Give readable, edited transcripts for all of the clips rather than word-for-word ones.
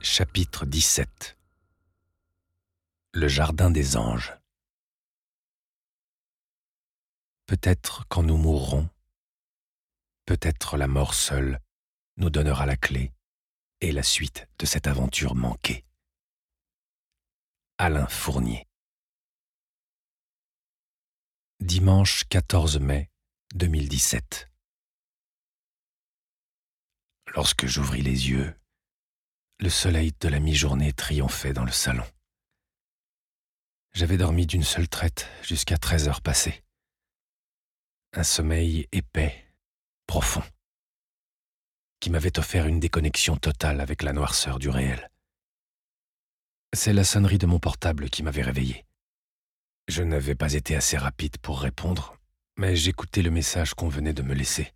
Chapitre 17. Le jardin des anges. Peut-être quand nous mourrons, peut-être la mort seule nous donnera la clé et la suite de cette aventure manquée. Alain Fournier. Dimanche 14 mai 2017. Lorsque j'ouvris les yeux, le soleil de la mi-journée triomphait dans le salon. J'avais dormi d'une seule traite jusqu'à 13 heures passées. Un sommeil épais, profond, qui m'avait offert une déconnexion totale avec la noirceur du réel. C'est la sonnerie de mon portable qui m'avait réveillé. Je n'avais pas été assez rapide pour répondre, mais j'écoutais le message qu'on venait de me laisser.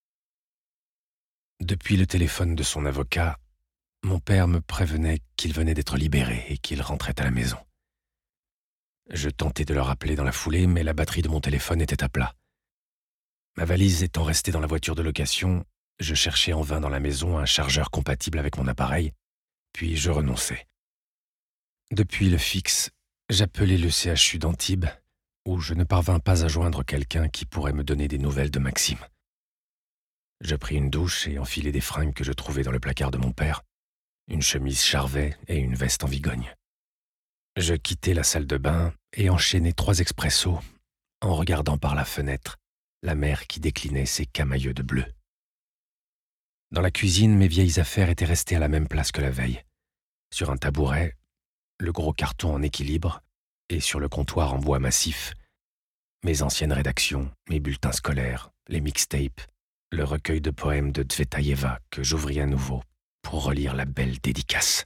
Depuis le téléphone de son avocat, mon père me prévenait qu'il venait d'être libéré et qu'il rentrait à la maison. Je tentais de le rappeler dans la foulée, mais la batterie de mon téléphone était à plat. Ma valise étant restée dans la voiture de location, je cherchais en vain dans la maison un chargeur compatible avec mon appareil, puis je renonçais. Depuis le fixe, j'appelais le CHU d'Antibes, où je ne parvins pas à joindre quelqu'un qui pourrait me donner des nouvelles de Maxime. Je pris une douche et enfilai des fringues que je trouvais dans le placard de mon père, une chemise Charvet et une veste en vigogne. Je quittai la salle de bain et enchaînai 3 expressos en regardant par la fenêtre la mer qui déclinait ses camailleux de bleu. Dans la cuisine, mes vieilles affaires étaient restées à la même place que la veille. Sur un tabouret, le gros carton en équilibre, et sur le comptoir en bois massif, mes anciennes rédactions, mes bulletins scolaires, les mixtapes, le recueil de poèmes de Tsvetaïeva que j'ouvris à nouveau pour relire la belle dédicace.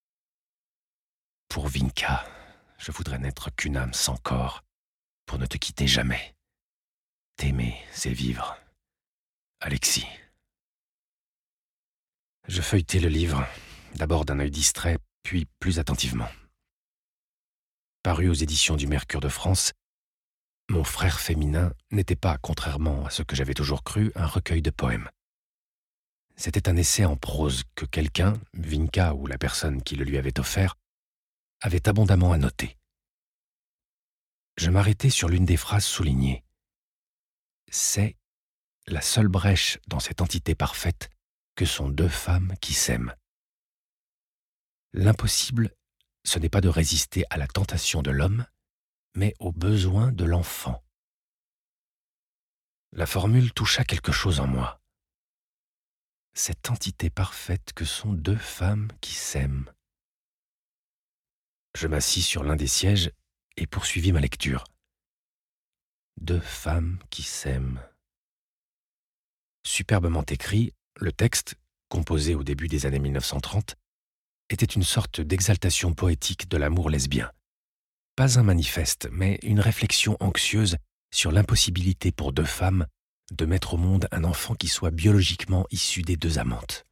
Pour Vinka, je voudrais n'être qu'une âme sans corps, pour ne te quitter jamais. T'aimer, c'est vivre. Alexis. Je feuilletai le livre, d'abord d'un œil distrait, puis plus attentivement. Paru aux éditions du Mercure de France, Mon frère féminin n'était pas, contrairement à ce que j'avais toujours cru, un recueil de poèmes. C'était un essai en prose que quelqu'un, Vinka ou la personne qui le lui avait offert, avait abondamment annoté. Je m'arrêtai sur l'une des phrases soulignées. C'est la seule brèche dans cette entité parfaite que sont 2 femmes qui s'aiment. L'impossible, ce n'est pas de résister à la tentation de l'homme, mais aux besoins de l'enfant. La formule toucha quelque chose en moi. Cette entité parfaite que sont 2 femmes qui s'aiment. Je m'assis sur l'un des sièges et poursuivis ma lecture. 2 femmes qui s'aiment. Superbement écrit, le texte, composé au début des années 1930, était une sorte d'exaltation poétique de l'amour lesbien. Pas un manifeste, mais une réflexion anxieuse sur l'impossibilité pour 2 femmes de mettre au monde un enfant qui soit biologiquement issu des 2 amantes.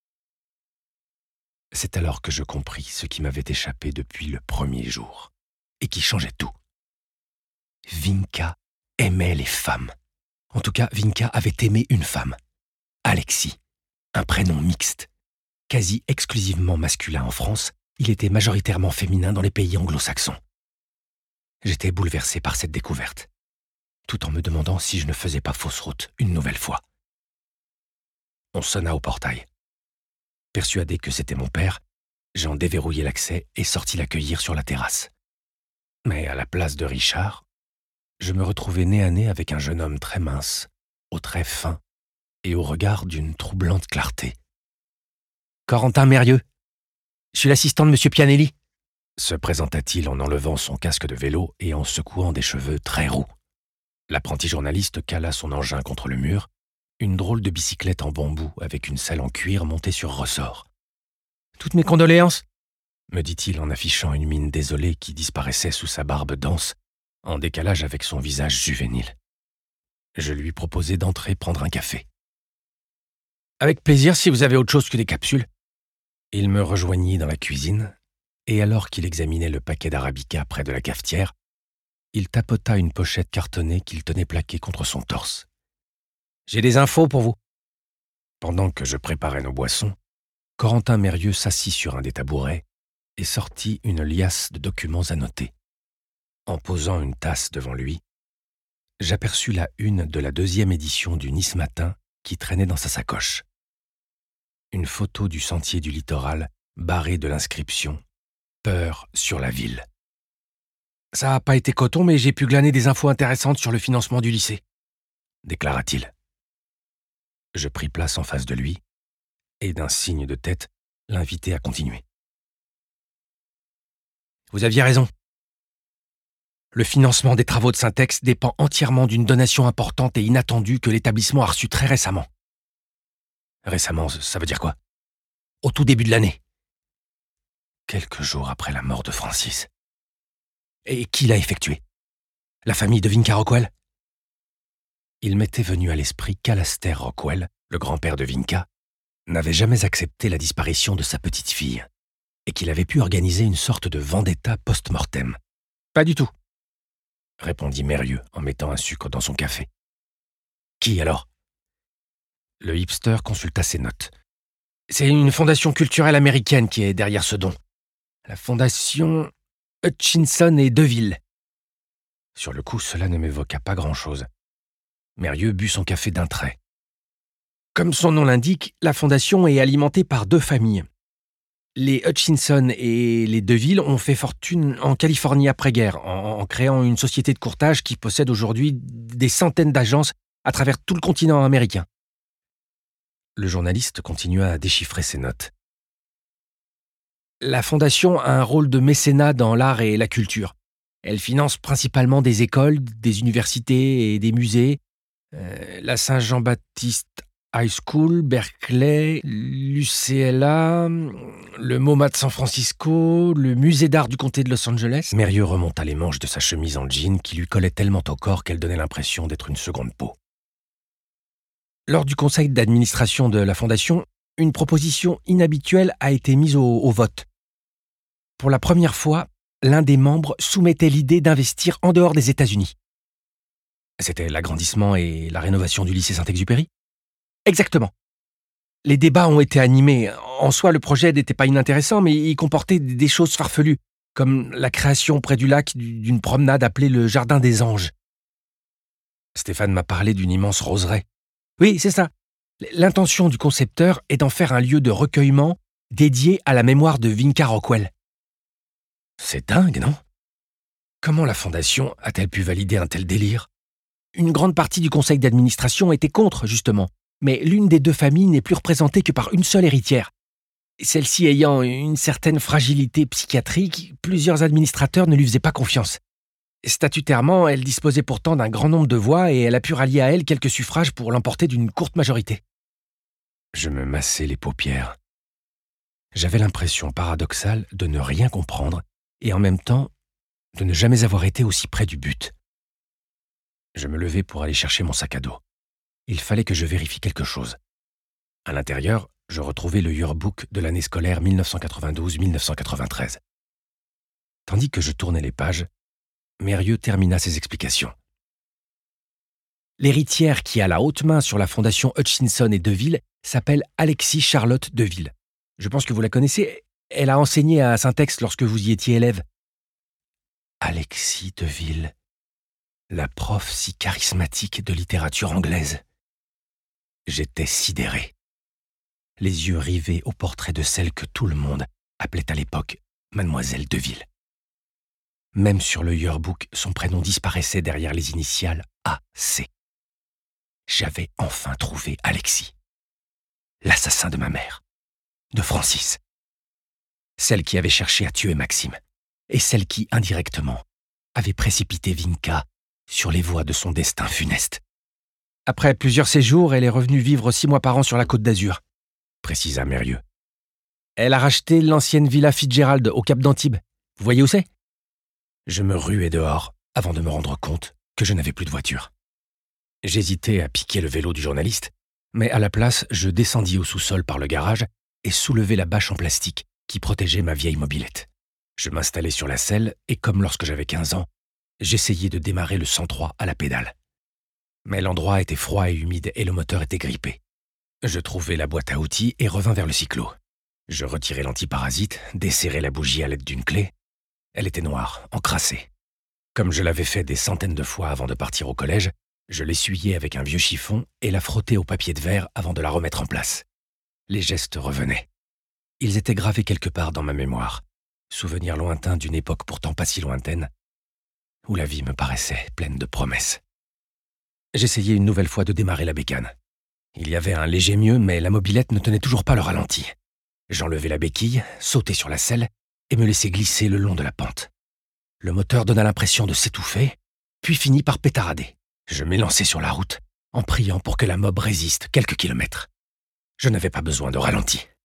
C'est alors que je compris ce qui m'avait échappé depuis le premier jour, et qui changeait tout. Vinka aimait les femmes. En tout cas, Vinka avait aimé une femme, Alexis, un prénom mixte. Quasi exclusivement masculin en France, il était majoritairement féminin dans les pays anglo-saxons. J'étais bouleversé par cette découverte, tout en me demandant si je ne faisais pas fausse route une nouvelle fois. On sonna au portail. Persuadé que c'était mon père, j'en déverrouillai l'accès et sortis l'accueillir sur la terrasse. Mais à la place de Richard, je me retrouvai nez à nez avec un jeune homme très mince, aux traits fins et au regard d'une troublante clarté. « Corentin Mérieux, je suis l'assistant de Monsieur Pianelli », se présenta-t-il en enlevant son casque de vélo et en secouant des cheveux très roux. L'apprenti journaliste cala son engin contre le mur, une drôle de bicyclette en bambou avec une selle en cuir montée sur ressort. « Toutes mes condoléances !» me dit-il en affichant une mine désolée qui disparaissait sous sa barbe dense, en décalage avec son visage juvénile. Je lui proposai d'entrer prendre un café. « Avec plaisir si vous avez autre chose que des capsules. » Il me rejoignit dans la cuisine, et alors qu'il examinait le paquet d'arabica près de la cafetière, il tapota une pochette cartonnée qu'il tenait plaquée contre son torse. « J'ai des infos pour vous. » Pendant que je préparais nos boissons, Corentin Mérieux s'assit sur un des tabourets et sortit une liasse de documents annotés. En posant une tasse devant lui, j'aperçus la une de la 2e édition du Nice Matin qui traînait dans sa sacoche. Une photo du sentier du littoral barré de l'inscription « Peur sur la ville ». « Ça n'a pas été coton, mais j'ai pu glaner des infos intéressantes sur le financement du lycée », déclara-t-il. Je pris place en face de lui et d'un signe de tête, l'invitai à continuer. « Vous aviez raison. Le financement des travaux de Syntex dépend entièrement d'une donation importante et inattendue que l'établissement a reçue très récemment. » Récemment, ça veut dire quoi? Au tout début de l'année. Quelques jours après la mort de Francis. Et qui l'a effectué? La famille de Vinca Rockwell? Il m'était venu à l'esprit qu'Alastair Rockwell, le grand-père de Vinca, n'avait jamais accepté la disparition de sa petite-fille et qu'il avait pu organiser une sorte de vendetta post-mortem. « Pas du tout », répondit Mérieux en mettant un sucre dans son café. « Qui alors ?» Le hipster consulta ses notes. « C'est une fondation culturelle américaine qui est derrière ce don. La fondation Hutchinson et Deville. » Sur le coup, cela ne m'évoqua pas grand-chose. Mérieux but son café d'un trait. Comme son nom l'indique, la fondation est alimentée par 2 familles. Les Hutchinson et les Deville ont fait fortune en Californie après-guerre, en créant une société de courtage qui possède aujourd'hui des centaines d'agences à travers tout le continent américain. Le journaliste continua à déchiffrer ses notes. La fondation a un rôle de mécénat dans l'art et la culture. Elle finance principalement des écoles, des universités et des musées. La Saint-Jean-Baptiste High School, Berkeley, l'UCLA, le MoMA de San Francisco, le musée d'art du comté de Los Angeles. Mérieux remonta les manches de sa chemise en jean qui lui collait tellement au corps qu'elle donnait l'impression d'être une seconde peau. Lors du conseil d'administration de la fondation, une proposition inhabituelle a été mise au vote. Pour la première fois, l'un des membres soumettait l'idée d'investir en dehors des États-Unis. C'était l'agrandissement et la rénovation du lycée Saint-Exupéry? Exactement. Les débats ont été animés. En soi, le projet n'était pas inintéressant, mais il comportait des choses farfelues, comme la création près du lac d'une promenade appelée le Jardin des Anges. Stéphane m'a parlé d'une immense roseraie. Oui, c'est ça. L'intention du concepteur est d'en faire un lieu de recueillement dédié à la mémoire de Vinca Rockwell. C'est dingue, non? Comment la fondation a-t-elle pu valider un tel délire? Une grande partie du conseil d'administration était contre, justement, mais l'une des 2 familles n'est plus représentée que par une seule héritière. Celle-ci ayant une certaine fragilité psychiatrique, plusieurs administrateurs ne lui faisaient pas confiance. Statutairement, elle disposait pourtant d'un grand nombre de voix et elle a pu rallier à elle quelques suffrages pour l'emporter d'une courte majorité. Je me massai les paupières. J'avais l'impression paradoxale de ne rien comprendre et en même temps de ne jamais avoir été aussi près du but. Je me levai pour aller chercher mon sac à dos. Il fallait que je vérifie quelque chose. À l'intérieur, je retrouvai le yearbook de l'année scolaire 1992-1993. Tandis que je tournais les pages, Mérieux termina ses explications. L'héritière qui a la haute main sur la fondation Hutchinson et Deville s'appelle Alexis Charlotte Deville. Je pense que vous la connaissez. Elle a enseigné à Syntex lorsque vous y étiez élève. Alexis Deville, la prof si charismatique de littérature anglaise. J'étais sidéré, les yeux rivés au portrait de celle que tout le monde appelait à l'époque Mademoiselle Deville. Même sur le yearbook, son prénom disparaissait derrière les initiales AC. J'avais enfin trouvé Alexis, l'assassin de ma mère, de Francis, celle qui avait cherché à tuer Maxime, et celle qui, indirectement, avait précipité Vinca sur les voies de son destin funeste. Après plusieurs séjours, elle est revenue vivre 6 mois par an sur la Côte d'Azur, précisa Mérieux. Elle a racheté l'ancienne villa Fitzgerald au Cap d'Antibes. Vous voyez où c'est? Je me ruai dehors avant de me rendre compte que je n'avais plus de voiture. J'hésitais à piquer le vélo du journaliste, mais à la place, je descendis au sous-sol par le garage et soulevai la bâche en plastique qui protégeait ma vieille mobilette. Je m'installai sur la selle et comme lorsque j'avais 15 ans, j'essayais de démarrer le 103 à la pédale. Mais l'endroit était froid et humide et le moteur était grippé. Je trouvai la boîte à outils et revins vers le cyclo. Je retirai l'antiparasite, desserrai la bougie à l'aide d'une clé. Elle était noire, encrassée. Comme je l'avais fait des centaines de fois avant de partir au collège, je l'essuyai avec un vieux chiffon et la frottai au papier de verre avant de la remettre en place. Les gestes revenaient. Ils étaient gravés quelque part dans ma mémoire, souvenirs lointains d'une époque pourtant pas si lointaine, où la vie me paraissait pleine de promesses. J'essayai une nouvelle fois de démarrer la bécane. Il y avait un léger mieux, mais la mobilette ne tenait toujours pas le ralenti. J'enlevai la béquille, sautai sur la selle et me laissai glisser le long de la pente. Le moteur donna l'impression de s'étouffer, puis finit par pétarader. Je m'élançai sur la route, en priant pour que la mob résiste quelques kilomètres. Je n'avais pas besoin de ralenti.